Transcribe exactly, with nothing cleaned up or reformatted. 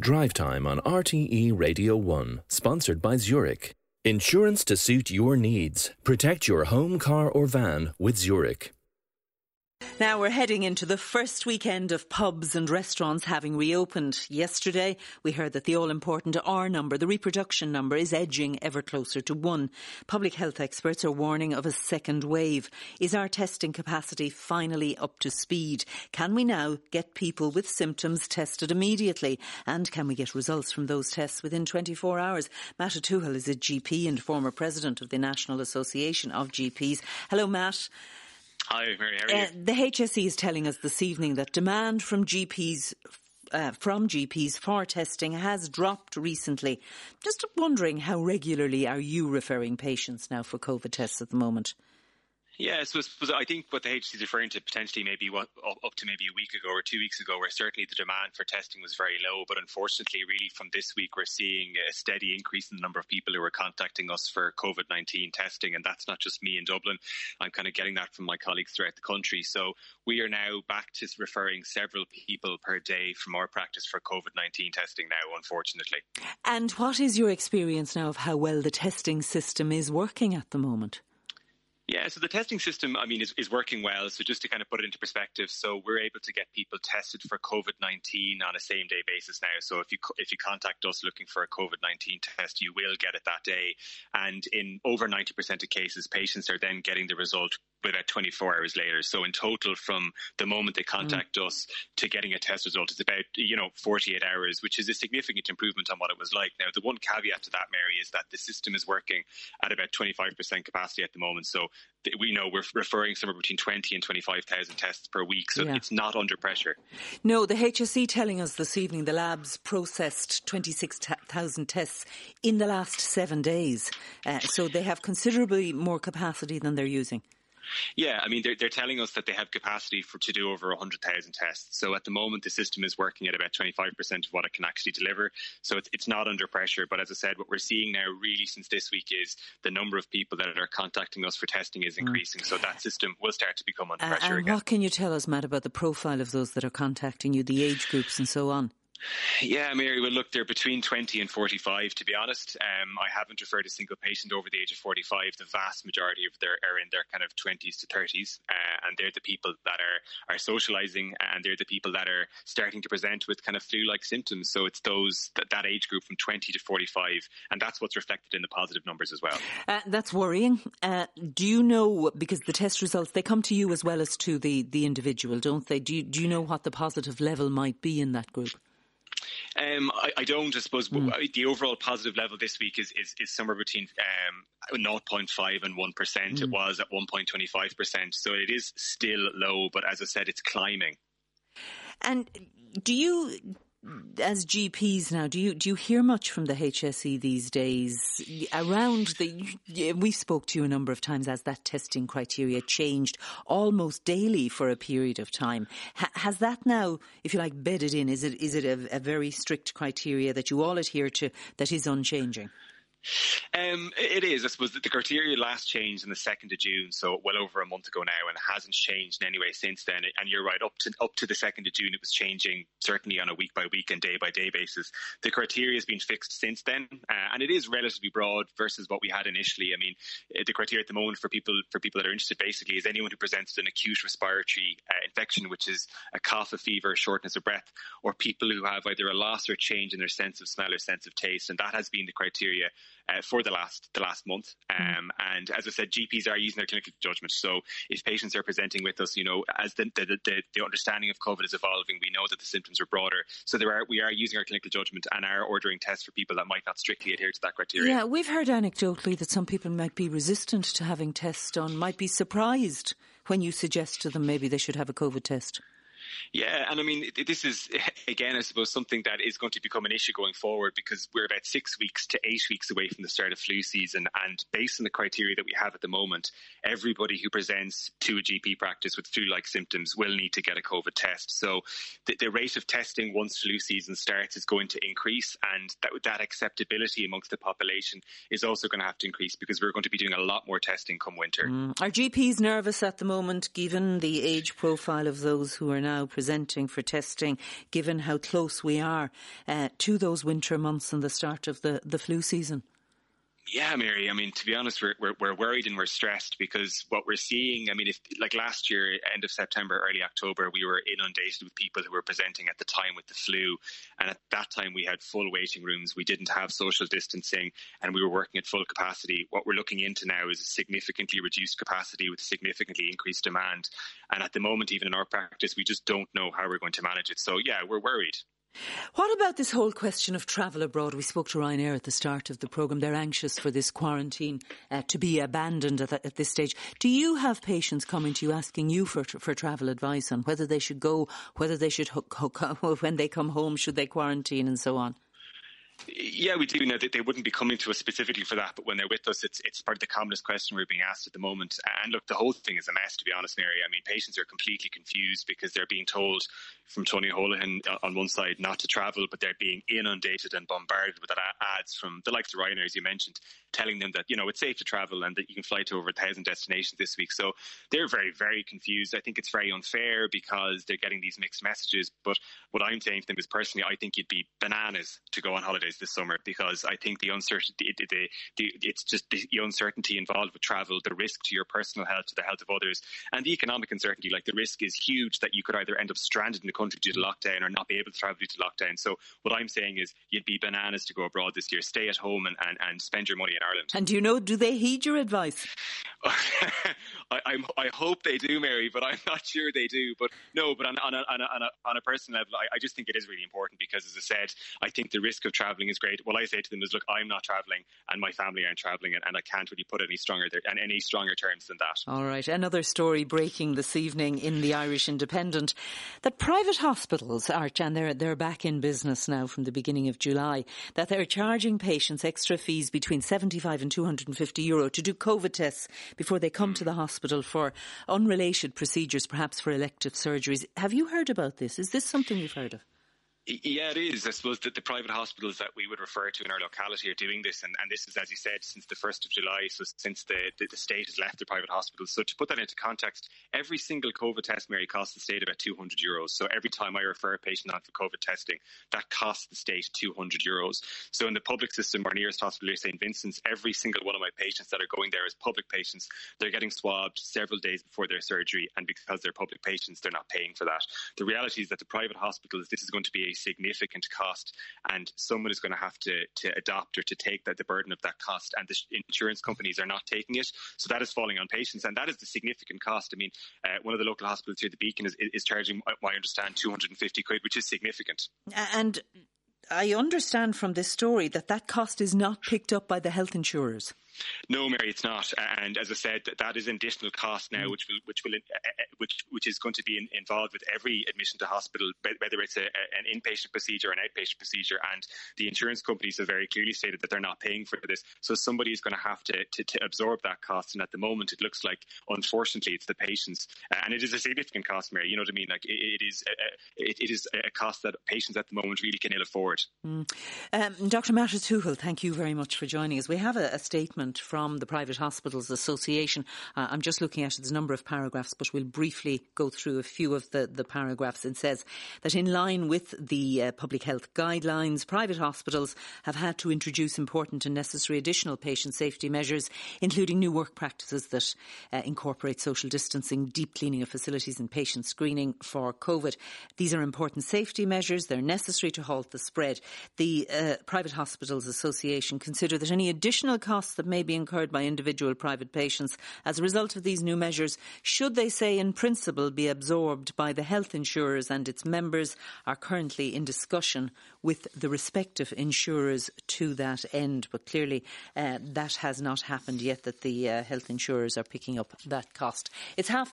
Drive Time on R T E Radio one, sponsored by Zurich. Insurance to suit your needs. Protect your home, car or van with Zurich. Now we're heading into the first weekend of pubs and restaurants having reopened. Yesterday, we heard that the all-important R number, the reproduction number, is edging ever closer to one. Public health experts are warning of a second wave. Is our testing capacity finally up to speed? Can we now get people with symptoms tested immediately? And can we get results from those tests within twenty-four hours? Matt O'Toole is a G P and former president of the National Association of G Ps. Hello, Matt. Hi, Mary. How are you? Uh, the H S E is telling us this evening that demand from G Ps uh, from G Ps for testing has dropped recently. Just wondering, how regularly are you referring patients now for COVID tests at the moment? Yeah, so I think what the H S E is referring to potentially maybe what, up to maybe a week ago or two weeks ago, where certainly the demand for testing was very low. But unfortunately, really from this week, we're seeing a steady increase in the number of people who are contacting us for COVID nineteen testing. And that's not just me in Dublin. I'm kind of getting that from my colleagues throughout the country. So we are now back to referring several people per day from our practice for COVID nineteen testing now, unfortunately. And what is your experience now of how well the testing system is working at the moment? Yeah, so the testing system, I mean, is, is working well. So just to kind of put it into perspective, so we're able to get people tested for COVID nineteen on a same-day basis now. So if you if you contact us looking for a COVID nineteen test, you will get it that day. And in over ninety percent of cases, patients are then getting the result about twenty-four hours later. So in total, from the moment they contact mm. us to getting a test result, it's about, you know, forty-eight hours, which is a significant improvement on what it was like. Now, the one caveat to that, Mary, is that the system is working at about twenty-five percent capacity at the moment. So we know we're referring somewhere between twenty and twenty-five thousand tests per week. So yeah. It's not under pressure. No, the H S E telling us this evening the labs processed twenty-six thousand tests in the last seven days. Uh, so they have considerably more capacity than they're using. Yeah, I mean, they're, they're telling us that they have capacity for to do over one hundred thousand tests. So at the moment, the system is working at about twenty-five percent of what it can actually deliver. So it's, it's not under pressure. But as I said, what we're seeing now really since this week is the number of people that are contacting us for testing is increasing. Mm. So that system will start to become under uh, pressure and again. What can you tell us, Matt, about the profile of those that are contacting you, the age groups and so on? Yeah, Mary, well, look, they're between twenty and forty-five, to be honest. Um, I haven't referred a single patient over the age of forty-five. The vast majority of them are in their kind of twenties to thirties, uh, and they're the people that are, are socialising, and they're the people that are starting to present with kind of flu-like symptoms. So it's those that, that age group from twenty to forty-five, and that's what's reflected in the positive numbers as well. Uh, that's worrying. Uh, do you know, because the test results, they come to you as well as to the, the individual, don't they? Do you, do you know what the positive level might be in that group? Um, I, I don't, I suppose. Mm. The overall positive level this week is, is, is somewhere between um, zero point five and one percent. Mm. It was at one point two five percent. So it is still low, but as I said, it's climbing. And do you, as G Ps now, do you do you hear much from the H S E these days around the, we spoke to you a number of times as that testing criteria changed almost daily for a period of time. H- has that now, if you like, bedded in? Is it is it a, a very strict criteria that you all adhere to that is unchanging? Um, it is. I suppose that the criteria last changed on the second of June, so well over a month ago now, and it hasn't changed in any way since then. And you're right, up to up to the second of June, it was changing certainly on a week by week and day by day basis. The criteria has been fixed since then, uh, and it is relatively broad versus what we had initially. I mean, the criteria at the moment for people for people that are interested basically is anyone who presents an acute respiratory uh, infection, which is a cough, a fever, shortness of breath, or people who have either a loss or change in their sense of smell or sense of taste, and that has been the criteria Uh, for the last the last month. Um, and as I said, G Ps are using their clinical judgment. So if patients are presenting with us, you know, as the the, the, the understanding of COVID is evolving, we know that the symptoms are broader. So there are we are using our clinical judgment and are ordering tests for people that might not strictly adhere to that criteria. Yeah, we've heard anecdotally that some people might be resistant to having tests done, might be surprised when you suggest to them maybe they should have a COVID test. Yeah, and I mean, this is, again, I suppose, something that is going to become an issue going forward because we're about six weeks to eight weeks away from the start of flu season. And based on the criteria that we have at the moment, everybody who presents to a G P practice with flu-like symptoms will need to get a COVID test. So the, the rate of testing once flu season starts is going to increase, and that, that acceptability amongst the population is also going to have to increase because we're going to be doing a lot more testing come winter. Mm. Are G Ps nervous at the moment, given the age profile of those who are now now presenting for testing, given how close we are uh, to those winter months and the start of the, the flu season? Yeah, Mary. I mean, to be honest, we're, we're we're worried and we're stressed because what we're seeing, I mean, if like last year, end of September, early October, we were inundated with people who were presenting at the time with the flu. And at that time, we had full waiting rooms. We didn't have social distancing and we were working at full capacity. What we're looking into now is a significantly reduced capacity with significantly increased demand. And at the moment, even in our practice, we just don't know how we're going to manage it. So, yeah, we're worried. What about this whole question of travel abroad? We spoke to Ryanair at the start of the programme. They're anxious for this quarantine uh, to be abandoned at, the, at this stage. Do you have patients coming to you asking you for for travel advice on whether they should go, whether they should hook, hook, when they come home, should they quarantine and so on? Yeah, we do know that they wouldn't be coming to us specifically for that, but when they're with us, it's it's part of the commonest question we're being asked at the moment. And look, the whole thing is a mess, to be honest, Mary. I mean, patients are completely confused because they're being told from Tony Holohan on one side not to travel, but they're being inundated and bombarded with ads from the likes of Ryanair, as you mentioned, telling them that, you know, it's safe to travel and that you can fly to over a thousand destinations this week. So they're very, very confused. I think it's very unfair because they're getting these mixed messages. But what I'm saying to them is, personally, I think you'd be bananas to go on holiday this summer, because I think the uncertainty, the, the, the, it's just the, the uncertainty involved with travel, the risk to your personal health, to the health of others, and the economic uncertainty. Like, the risk is huge that you could either end up stranded in the country due to lockdown or not be able to travel due to lockdown. So what I'm saying is, you'd be bananas to go abroad this year. Stay at home and, and, and spend your money in Ireland. And do you know, do they heed your advice? I, I'm, I hope they do, Mary, but I'm not sure they do. But no, but on, on, a, on, a, on, a, on a personal level, I, I just think it is really important because, as I said, I think the risk of travelling is great. What I say to them is, look, I'm not travelling and my family aren't travelling, and, and I can't really put any stronger there, and any stronger terms than that. All right. Another story breaking this evening in the Irish Independent, that private hospitals are, and they're, they're back in business now from the beginning of July, that they're charging patients extra fees between seventy-five and two hundred fifty euro to do COVID tests before they come to the hospital for unrelated procedures, perhaps for elective surgeries. Have you heard about this? Is this something you've heard of? Yeah, it is. I suppose that the private hospitals that we would refer to in our locality are doing this, and, and this is, as you said, since the first of July, so since the, the, the state has left the private hospitals. So to put that into context, every single COVID test, Mary, costs the state about two hundred euros. So every time I refer a patient on for COVID testing, that costs the state two hundred euros. So in the public system, our nearest hospital is Saint Vincent's. Every single one of my patients that are going there as public patients, they're getting swabbed several days before their surgery, and because they're public patients, they're not paying for that. The reality is that the private hospitals, this is going to be a significant cost, and someone is going to have to, to adopt or to take that, the burden of that cost, and the insurance companies are not taking it. So that is falling on patients, and that is the significant cost. I mean, uh, one of the local hospitals here, the Beacon, is, is charging, I understand, two hundred fifty quid, which is significant. And I understand from this story that that cost is not picked up by the health insurers. No, Mary, it's not. And as I said, that is an additional cost now, which will, which will, uh, which, which is going to be in, involved with every admission to hospital, whether it's a, an inpatient procedure or an outpatient procedure. And the insurance companies have very clearly stated that they're not paying for this. So somebody is going to have to, to, to absorb that cost. And at the moment, it looks like, unfortunately, it's the patients. Uh, and it is a significant cost, Mary. You know what I mean? Like, it, it is, uh, it, it is a cost that patients at the moment really can ill afford. Mm. Um, Doctor Matta Tuchel, thank you very much for joining us. We have a, a statement from the Private Hospitals Association. Uh, I'm just looking at it. There's a number of paragraphs, but we'll briefly go through a few of the, the paragraphs. It says that in line with the uh, public health guidelines, private hospitals have had to introduce important and necessary additional patient safety measures, including new work practices that uh, incorporate social distancing, deep cleaning of facilities and patient screening for COVID. These are important safety measures. They're necessary to halt the spread. The uh, Private Hospitals Association consider that any additional costs that may be incurred by individual private patients as a result of these new measures should, they say, in principle be absorbed by the health insurers, and its members are currently in discussion with the respective insurers to that end. But clearly uh, that has not happened yet, that the uh, health insurers are picking up that cost. It's half